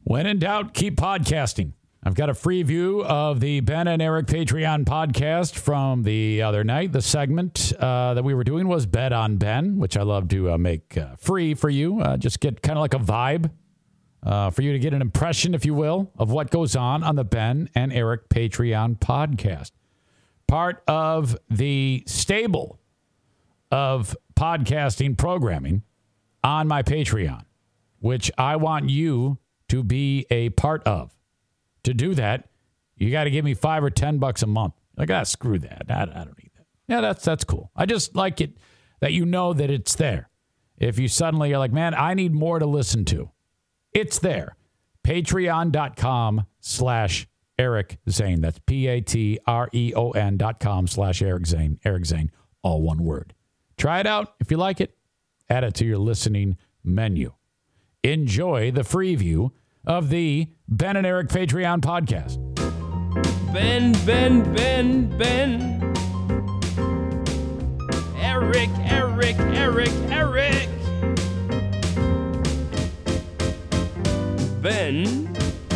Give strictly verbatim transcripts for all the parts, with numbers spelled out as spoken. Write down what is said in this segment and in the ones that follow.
When in doubt, keep podcasting. I've got a free view of the Ben and Eric Patreon podcast from the other night. The segment uh, that we were doing was Bet on Ben, which I love to uh, make uh, free for you. Uh, just get kind of like a vibe uh, for you to get an impression, if you will, of what goes on on the Ben and Eric Patreon podcast. Part of the stable of podcasting programming on my Patreon, which I want you to be a part of. To do that, you got to give me five or ten bucks a month. Like, ah, screw that. I, I don't need that. Yeah, that's that's cool. I just like it that you know that it's there. If you suddenly are like, man, I need more to listen to, it's there. Patreon.com slash Eric Zane. That's P-A-T-R-E-O-N dot com slash Eric Zane. Eric Zane, all one word. Try it out. If you like it, add it to your listening menu. Enjoy the free view of the Ben and Eric Patreon podcast. Ben, Ben, Ben, Ben. Eric, Eric, Eric, Eric. Ben.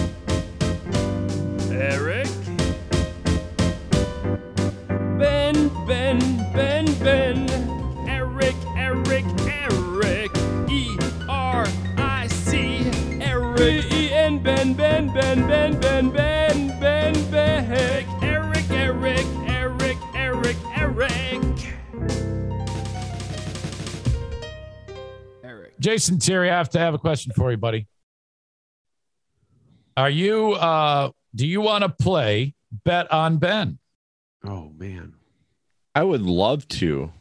Eric. Ben, Ben, Ben, Ben. Eric, Eric, Eric. E R I C. Eric. E-N, Ben, Ben, Ben, Ben, Ben, Ben, Ben, Ben. Eric, Eric, Eric, Eric, Eric. Eric. Jason Terry, I have to have a question for you, buddy. Are you, uh, do you want to play Bet on Ben? Oh, man. I would love to.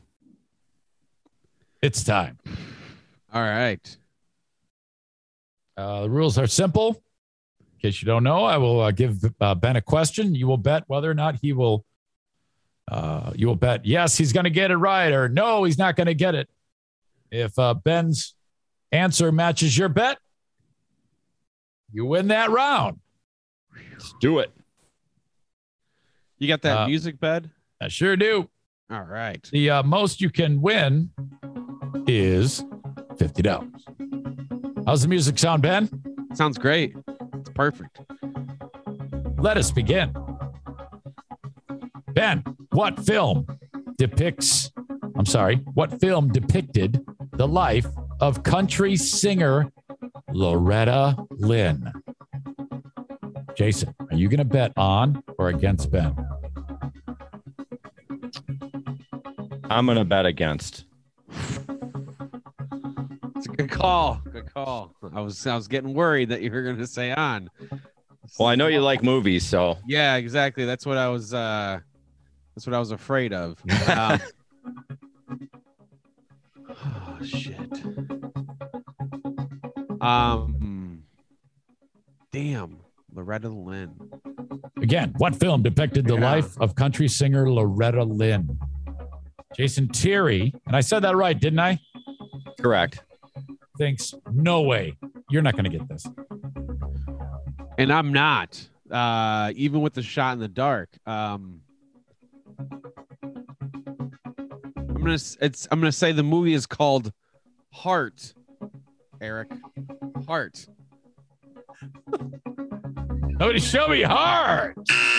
It's time. All right. Uh, the rules are simple. In case you don't know, I will uh, give uh, Ben a question. You will bet whether or not he will, uh, you will bet, yes, he's going to get it right, or no, he's not going to get it. If uh, Ben's answer matches your bet, you win that round. Let's do it. You got that Uh, music bed? I sure do. All right. The uh, most you can win is fifty dollars. How's the music sound, Ben? Sounds great. It's perfect. Let us begin. Ben, what film depicts, I'm sorry, what film depicted the life of country singer Loretta Lynn? Jason, are you going to bet on or against Ben? I'm going to bet against. It's a good call. Good call. I was I was getting worried that you were going to say on. Well, I know you like movies, so. Yeah, exactly. That's what I was uh that's what I was afraid of. Um, oh shit. Um damn, Loretta Lynn. Again, what film depicted the Yeah. life of country singer Loretta Lynn? Jason Terry, and I said that right, didn't I? Correct. Thinks, no way, you're not going to get this. And I'm not. Uh even with the shot in the dark. Um I'm going to it's I'm going to say the movie is called Heart. Eric. Heart. Nobody show me hard.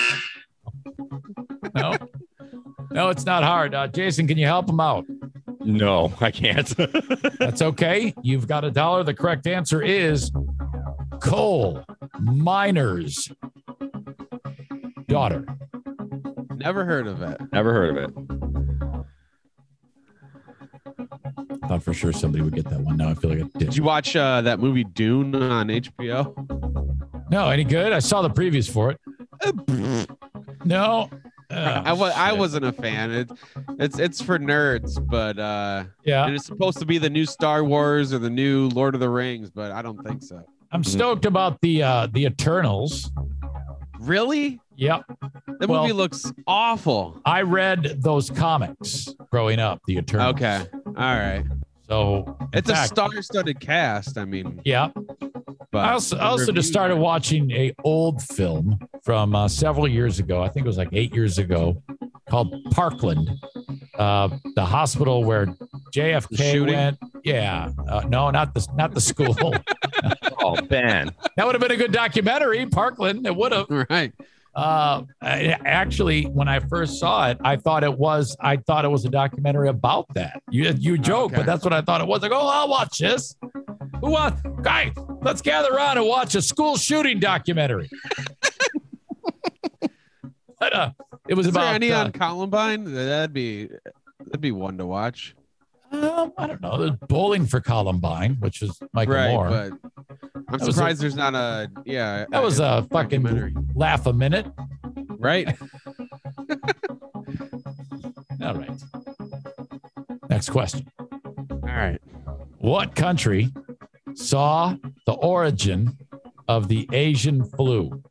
No, no, it's not hard. Uh, Jason, can you help him out? No, I can't. That's okay. You've got a dollar. The correct answer is coal miner's daughter. Never heard of it. Never heard of it. Thought for sure somebody would get that one. Now I feel like I Did did. you watch uh, that movie Dune on H B O? No, any good? I saw the previews for it. No. Oh, I was I shit. wasn't a fan. It, it's it's for nerds, but uh, Yeah, and it's supposed to be the new Star Wars or the new Lord of the Rings, but I don't think so. I'm stoked about the uh, the Eternals. Really? Yep. That Well- movie looks awful. I read those comics growing up, the Eternals. Okay. All right. So in It's a fact, star-studded cast. I mean, Yeah. but I also, I the also just reviews started are- watching a old film from uh, several years ago. I think it was like eight years ago, called Parkland, uh, the hospital where J F The K shooting? went. Yeah, uh, no, not the not the school. Oh, Ben. That would have been a good documentary, Parkland. It would have. Right. Uh, I- actually, when I first saw it, I thought it was. I thought it was a documentary about that. You you joke, Okay. but that's what I thought it was. Like, oh, I'll watch this. Who wants? Guys, let's gather around and watch a school shooting documentary. But uh, it was Is there about. any uh, on Columbine? That'd be that'd be one to watch. um, I don't know. There's Bowling for Columbine, which is Michael Right, Moore. but I'm That was surprised a- there's not a yeah. that was a fucking documentary. laugh a minute. Right. All right. Next question. All right. What country saw the origin of the Asian flu?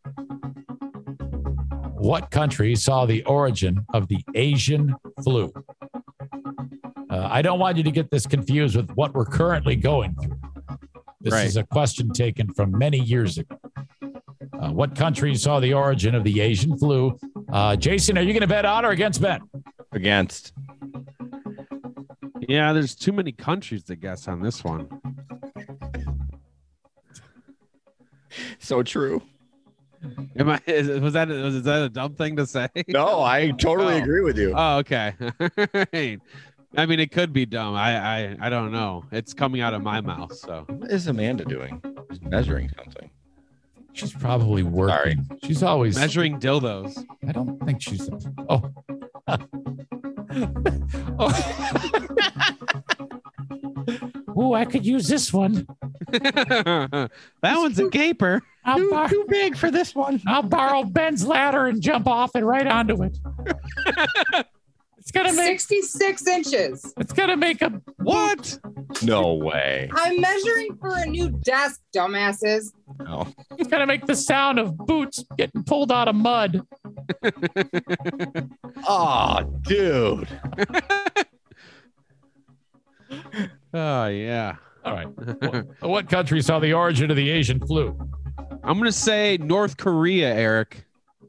What country saw the origin of the Asian flu? Uh, I don't want you to get this confused with what we're currently going through. This Right. is a question taken from many years ago. Uh, what country saw the origin of the Asian flu? Uh, Jason, are you going to bet on or against Ben? Against. Yeah, there's too many countries to guess on this one. So true. Am I? Is, was that was that a dumb thing to say? No, I totally Oh. agree with you. Oh, okay. Right. I mean, it could be dumb. I, I I don't know. It's coming out of my mouth, so What is Amanda doing? She's measuring something. She's probably working. She's always. measuring dildos. I don't think she's. Oh. oh. Ooh, I could use this one. That one's a gaper. I'll, bar- Too big for this one. I'll borrow Ben's ladder and jump off it right onto it. It's gonna make. sixty-six inches. It's gonna make a. What? No way. I'm measuring for a new desk, dumbasses. No. It's gonna make the sound of boots getting pulled out of mud. Oh, dude. Oh yeah. All right. What, what country saw the origin of the Asian flu? I'm gonna say North Korea, Eric.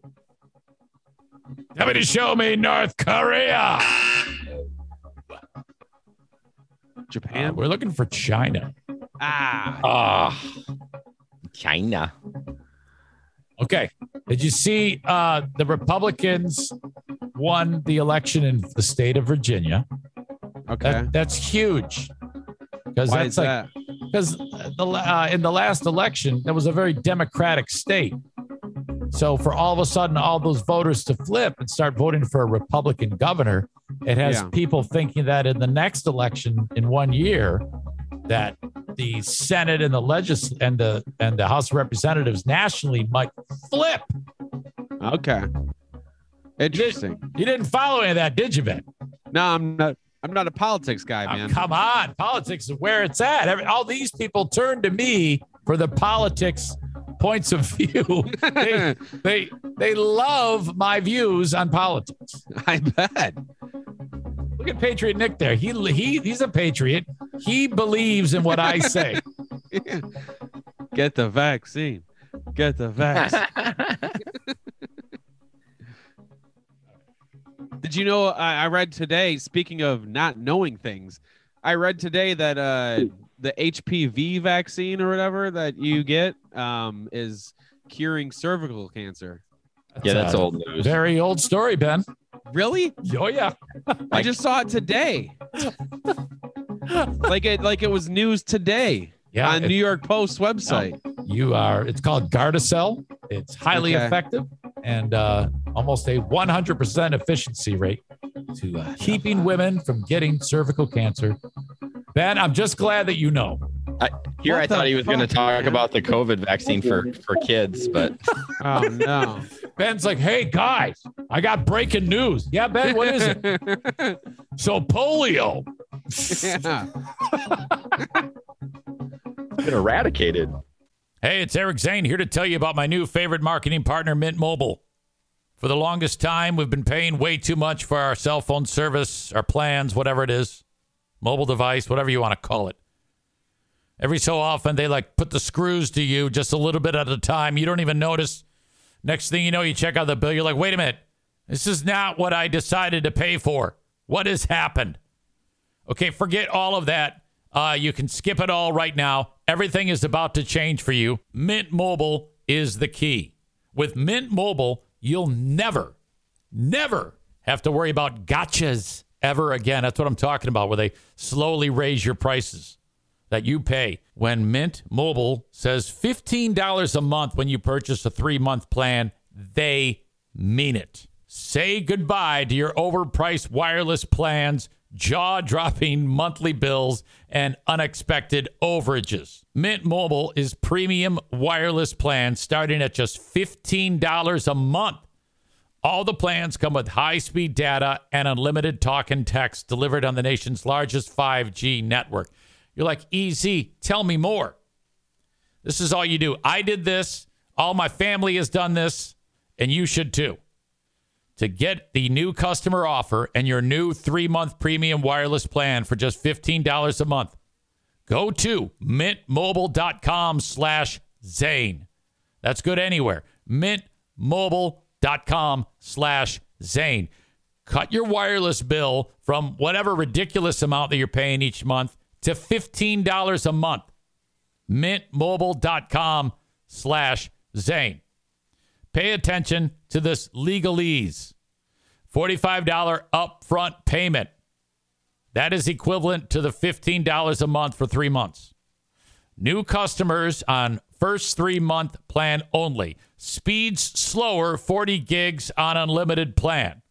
Somebody show me North Korea. Uh, Japan. we're looking for China. ah. Ah. China. Okay. Did you see uh, the Republicans won the election in the state of Virginia? Okay. That, that's huge. Because Why that's is like that? because the uh, in the last election that was a very Democratic state. So for all of a sudden all those voters to flip and start voting for a Republican governor, it has Yeah. people thinking that in the next election in one year that the Senate and the legis and the and the House of Representatives nationally might flip. Okay. Interesting. You didn't follow any of that, did you, Ben? No, I'm not. I'm not a politics guy, Oh, man. come on. Politics is where it's at. Every, all these people turn to me for the politics points of view. they, they, they love my views on politics. I bet. Look at Patriot Nick there. He, he He's a patriot. He believes in what I say. Get the vaccine. Get the vaccine. Did you know? I, I read today. Speaking of not knowing things, I read today that uh, the H P V vaccine or whatever that you get um, is curing cervical cancer. Yeah, that's a old news. Very old story, Ben. Really? Oh, yeah. I just saw it today. like it, like it was news today Yeah. on it- New York Post website. You are, it's called Gardasil. It's highly Okay. effective and uh, almost a one hundred percent efficiency rate to uh, keeping women from getting cervical cancer. Ben, I'm just glad that you know. I, here, What I thought the he was going to fuck, talk man? about the COVID vaccine for, for kids, but Oh no! Ben's like, hey, guys, I got breaking news. Yeah, Ben, what is it? So polio. Yeah. it's been eradicated. Hey, it's Eric Zane here to tell you about my new favorite marketing partner, Mint Mobile. For the longest time, we've been paying way too much for our cell phone service, our plans, whatever it is, mobile device, whatever you want to call it. Every so often, they like put the screws to you just a little bit at a time. You don't even notice. Next thing you know, you check out the bill. You're like, wait a minute. This is not what I decided to pay for. What has happened? Okay, forget all of that. Uh, you can skip it all right now. Everything is about to change for you. Mint Mobile is the key. With Mint Mobile, you'll never, never have to worry about gotchas ever again. That's what I'm talking about, where they slowly raise your prices that you pay. When Mint Mobile says fifteen dollars a month when you purchase a three-month plan, they mean it. Say goodbye to your overpriced wireless plans, jaw-dropping monthly bills, and unexpected overages. Mint Mobile is premium wireless plans starting at just fifteen dollars a month. All the plans come with high-speed data and unlimited talk and text delivered on the nation's largest five G network. You're like, easy, tell me more. This is all you do. I did this. All my family has done this, and you should too. To get the new customer offer and your new three-month premium wireless plan for just fifteen dollars a month, go to mintmobile.com slash Zane. That's good anywhere. Mintmobile.com slash Zane. Cut your wireless bill from whatever ridiculous amount that you're paying each month to fifteen dollars a month. Mintmobile.com slash Zane. Pay attention to this legalese. forty-five dollars upfront payment. That is equivalent to the fifteen dollars a month for three months. New customers on first three-month plan only. Speeds slower, forty gigs on unlimited plan.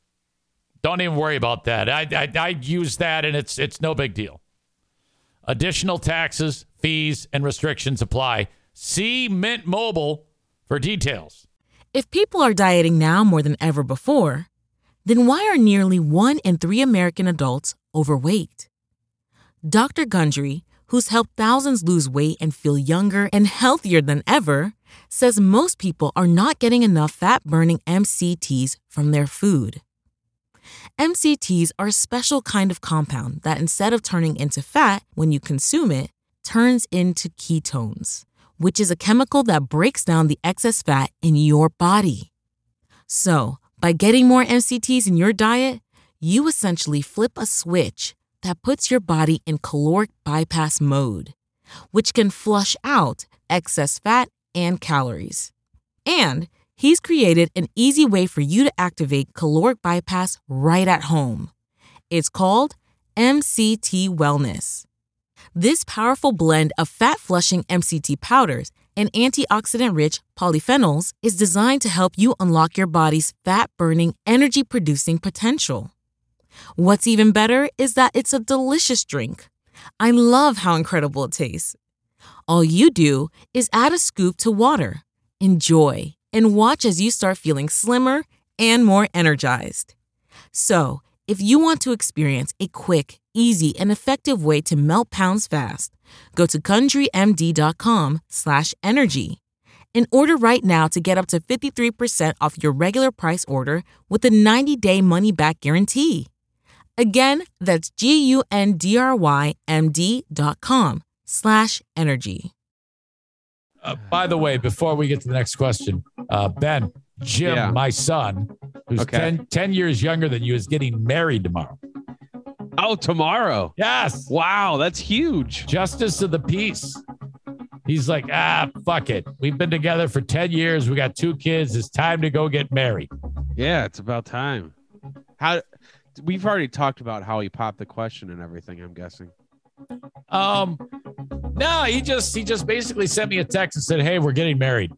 Don't even worry about that. I, I, I use that, and it's it's no big deal. Additional taxes, fees, and restrictions apply. See Mint Mobile for details. If people are dieting now more than ever before, then why are nearly one in three American adults overweight? Doctor Gundry, who's helped thousands lose weight and feel younger and healthier than ever, says most people are not getting enough fat-burning M C Ts from their food. M C Ts are a special kind of compound that, instead of turning into fat when you consume it, turns into ketones, which is a chemical that breaks down the excess fat in your body. So, by getting more M C Ts in your diet, you essentially flip a switch that puts your body in caloric bypass mode, which can flush out excess fat and calories. And he's created an easy way for you to activate caloric bypass right at home. It's called M C T Wellness. This powerful blend of fat-flushing M C T powders and antioxidant-rich polyphenols is designed to help you unlock your body's fat-burning, energy-producing potential. What's even better is that it's a delicious drink. I love how incredible it tastes. All you do is add a scoop to water, enjoy, and watch as you start feeling slimmer and more energized. So, if you want to experience a quick, easy, and effective way to melt pounds fast, go to CountryMD.com slash energy and order right now to get up to fifty-three percent off your regular price order with a ninety-day money-back guarantee. Again, that's G-U-N-D-R-Y-M-D dot com slash energy. Uh, by the way, before we get to the next question, uh, Ben, Jim, Yeah. my son, who's Okay. ten, ten years younger than you, is getting married tomorrow. Oh, tomorrow. Yes. Wow, that's huge. Justice of the peace. He's like, ah, fuck it. We've been together for ten years. We got two kids. It's time to go get married. Yeah, it's about time. How we've already talked about how he popped the question and everything, I'm guessing. Um, no, he just he just basically sent me a text and said, hey, we're getting married.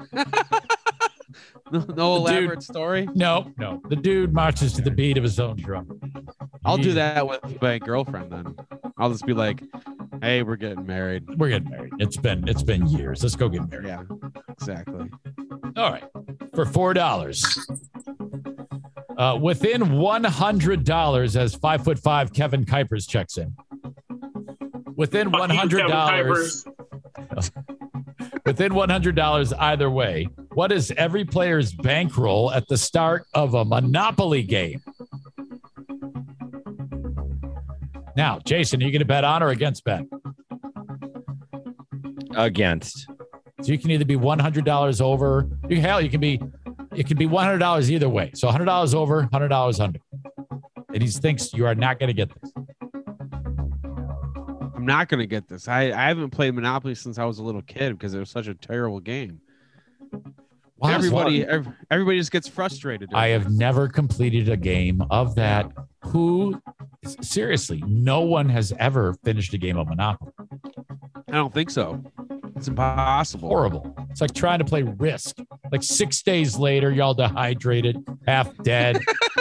No, no elaborate Dude. story. No, no. The dude marches to the beat of his own drum. I'll do He- that with my girlfriend then. I'll just be like, hey, we're getting married. We're getting married. It's been it's been years. Let's go get married. Yeah, exactly. All right. For four dollars. Uh, within one hundred dollars, as five foot five Kevin Kuipers checks in. Within Fuck one you, hundred Kevin dollars. Kuipers. Within one hundred dollars either way, what is every player's bankroll at the start of a Monopoly game? Now, Jason, are you going to bet on or against Ben? Against. So you can either be one hundred dollars over. You, hell, you can be, it can be one hundred dollars either way. So one hundred dollars over, one hundred dollars under. And he thinks you are not going to get this. not going to get this. I, I haven't played Monopoly since I was a little kid because it was such a terrible game. Wow, everybody, that's ev- everybody just gets frustrated. I have never completed a game of that. Who, seriously, no one has ever finished a game of Monopoly. I don't think so. It's impossible. Horrible. It's like trying to play Risk. Like six days later, y'all dehydrated, half dead.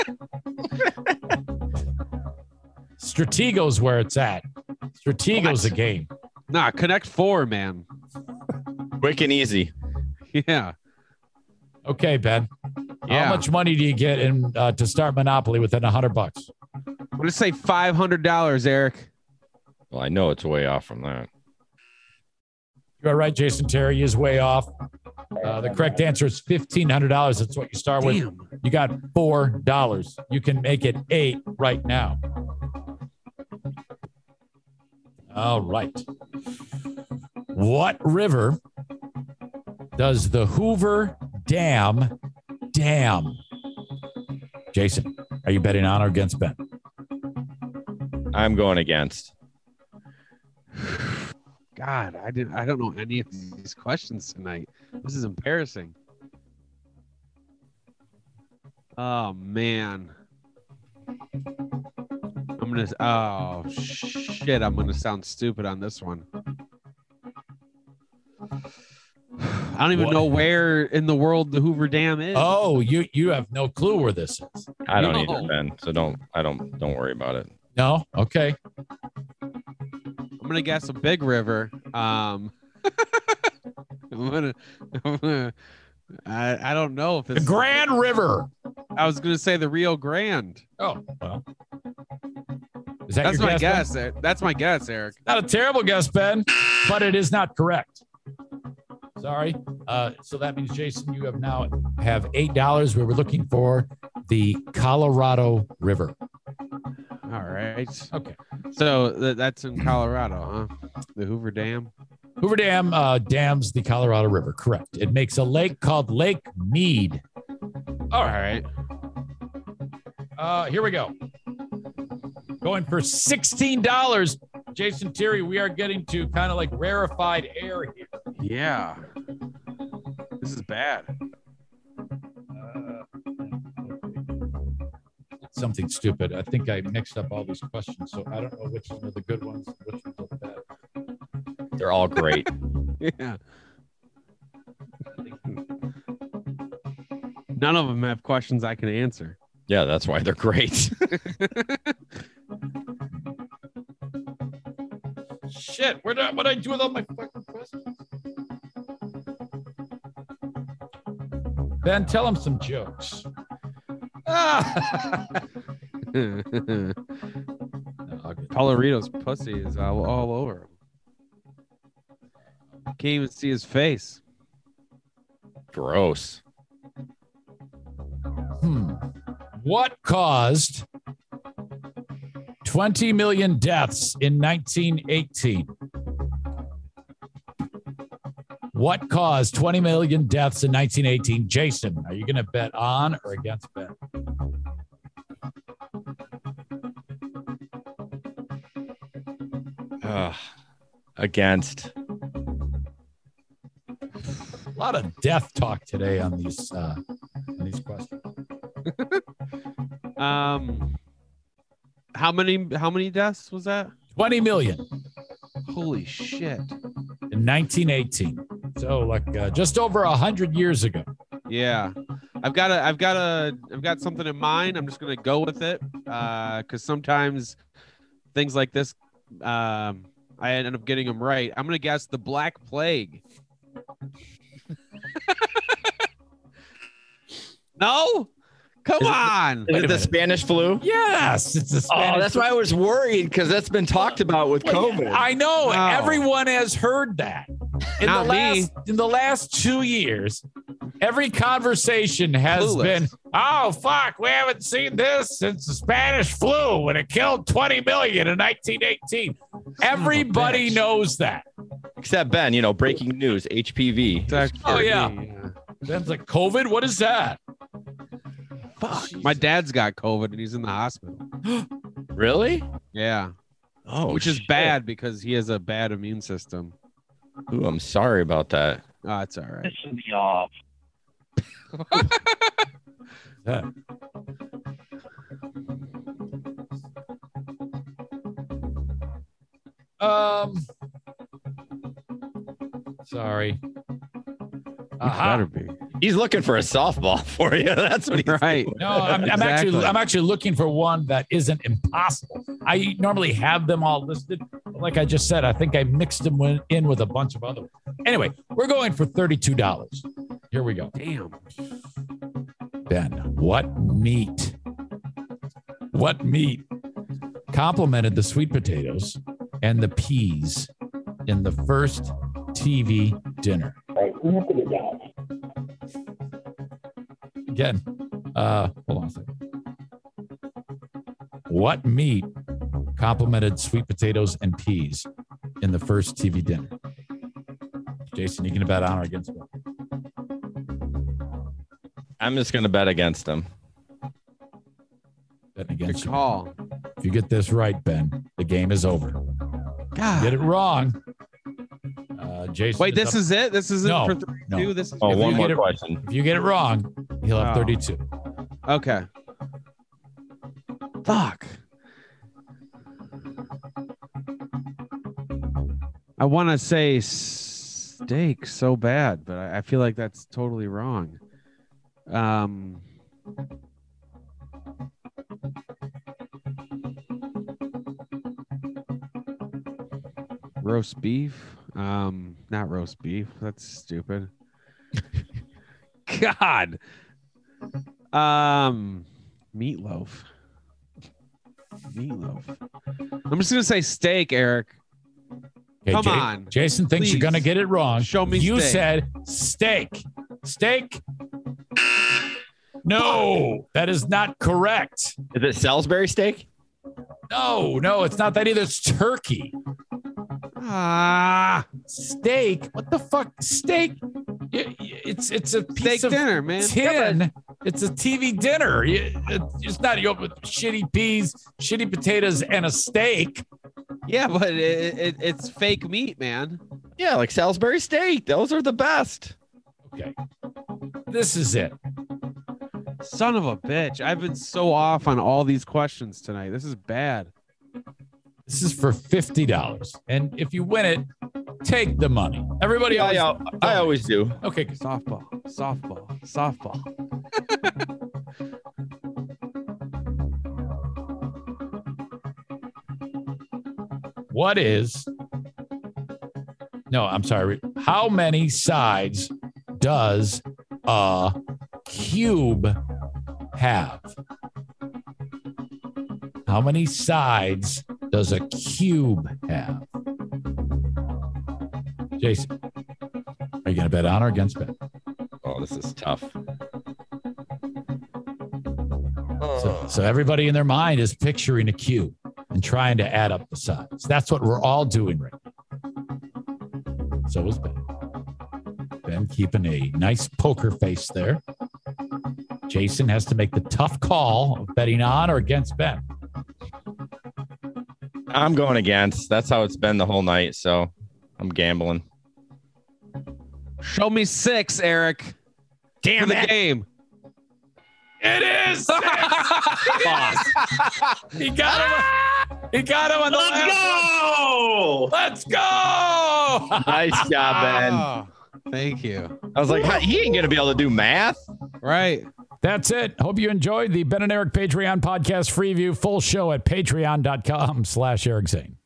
Stratego's where it's at. Stratego's What? a game. Nah, Connect Four, man. Quick and easy. Yeah. Okay, Ben. Yeah. How much money do you get in uh, to start Monopoly within a hundred bucks? I'm gonna say five hundred dollars, Eric. Well, I know it's way off from that. You are right, Jason Terry is way off. Uh, the correct answer is fifteen hundred dollars. That's what you start with. Damn. You got four dollars. You can make it eight right now. All right. What river does the Hoover Dam dam? Jason, are you betting on or against Ben? I'm going against. God, I didn't. I don't know any of these questions tonight. This is embarrassing. Oh man. I'm gonna. Oh shit! I'm gonna sound stupid on this one. I don't even What? know where in the world the Hoover Dam is. Oh, you you have no clue where this is. I don't No. either, Ben. So don't. I don't. Don't worry about it. No? Okay. I'm gonna guess a big river. Um, I'm gonna. I'm gonna I I don't know if The it's Grand River. I was gonna say the Rio Grande. Oh, well. Is that That's your my guess, guess. Er- That's my guess, Eric. Ben? Not a terrible guess, Ben, but it is not correct. Sorry. Uh, so that means, Jason, you have now have eight dollars. We were looking for the Colorado River. All right. Okay. So th- that's in Colorado, huh? The Hoover Dam. Hoover Dam uh, dams the Colorado River. Correct. It makes a lake called Lake Mead. All right. Uh, here we go. Going for sixteen dollars. Jason Terry, we are getting to kind of like rarefied air here. Yeah. This is bad. Uh, Something stupid. I think I mixed up all these questions, so I don't know which ones are the good ones and which ones are the bad. They're all great. Yeah. None of them have questions I can answer. Yeah, that's why they're great. Shit, where did what I do with all my fucking questions? Ben, tell him some jokes. Ah. No, I'll get- Coloritos pussy is all, all over him. Can't even see his face. Gross. Hmm. What caused twenty million deaths in nineteen eighteen? What caused twenty million deaths in nineteen eighteen? Jason, are you going to bet on or against Ben? Ugh. Against. A lot of death talk today on these uh, on these questions. Um, how many how many deaths was that? twenty million Holy shit! in nineteen eighteen. So like uh, just over a hundred years ago. Yeah, I've got a I've got a I've got something in mind. I'm just gonna go with it uh, because sometimes things like this, um, I end up getting them right. I'm gonna guess the Black Plague. No, come Is it- on. Is Wait it a the minute. Spanish flu? Yes, it's a Spanish. Oh, that's why I was worried because that's been talked about with COVID. I know. Wow. Everyone has heard that. In Not the me. last in the last two years, every conversation has Clueless. been, oh fuck, we haven't seen this since the Spanish flu when it killed twenty million in nineteen eighteen. Everybody bitch. knows that. Except Ben, you know, breaking news, H P V. That Oh, scared yeah. me, Ben's like, COVID? What is that? Fuck. My dad's got COVID and he's in the hospital. Really? Yeah. Oh, which is shit. bad because he has a bad immune system. Ooh, I'm sorry about that. Oh, it's all right. Pissing me off. Yeah. Um, sorry. Aha. Better be. He's looking for a softball for you. That's what he's Right. doing. No, I'm, I'm Exactly. actually I'm actually looking for one that isn't impossible. I normally have them all listed. But like I just said, I think I mixed them in- in with a bunch of other ones. Anyway, we're going for thirty-two dollars. Here we go. Damn. Ben, what meat? What meat complemented the sweet potatoes and the peas in the first T V dinner? Again, uh, hold on a second. What meat complemented sweet potatoes and peas in the first T V dinner? Jason, you can bet on or against me. I'm just going to bet against him. Betting Good against you. call. If you get this right, Ben, the game is over. God. Get it wrong. Uh, Jason. Wait, this up. is it? This is it No, for thirty-two? no. This is Oh, If one you more get it- question. If you get it wrong, he'll have Oh. thirty-two. Okay. Fuck. I want to say steak so bad, but I, I feel like that's totally wrong. Um. Roast beef. Um, not roast beef. That's stupid. God. Um, meatloaf. Meatloaf. I'm just gonna say steak, Eric. Okay, Come Ja- on. Jason thinks you're Please. going to get it wrong. Show me You steak. said steak. Steak. No, that is not correct. Is it Salisbury steak? No, no, it's not that either. It's turkey. Ah, Steak. What the fuck? Steak. Y- y- It's it's a piece steak of dinner, man. tin. It's a T V dinner. You- It's not you open shitty peas, shitty potatoes, and a steak. Yeah, but it, it, it's fake meat, man. Yeah, like Salisbury steak. Those are the best. Okay. This is it. Son of a bitch. I've been so off on all these questions tonight. This is bad. This is for fifty dollars. And if you win it, take the money. Everybody Yeah, always, yeah, I always do. Okay. Softball, softball, softball. What is No, I'm sorry. How many sides does a cube have? How many sides does a cube have? Jason, are you going to bet on or against bet? Oh, this is tough. So, so everybody in their mind is picturing a cube and trying to add up the sides. That's what we're all doing right now. So is Ben. Ben keeping a nice poker face there. Jason has to make the tough call of betting on or against Ben. I'm going against. That's how it's been the whole night. So I'm gambling. Show me six, Eric. Damn for the it. game. It is six. He got him. He got him on the Let's last go! one. Let's go. Nice job, Ben. Oh, thank you. I was like, "Huh, he ain't going to be able to do math. Right. That's it. Hope you enjoyed the Ben and Eric Patreon podcast free view. Full show at patreon.com slash Eric Zane.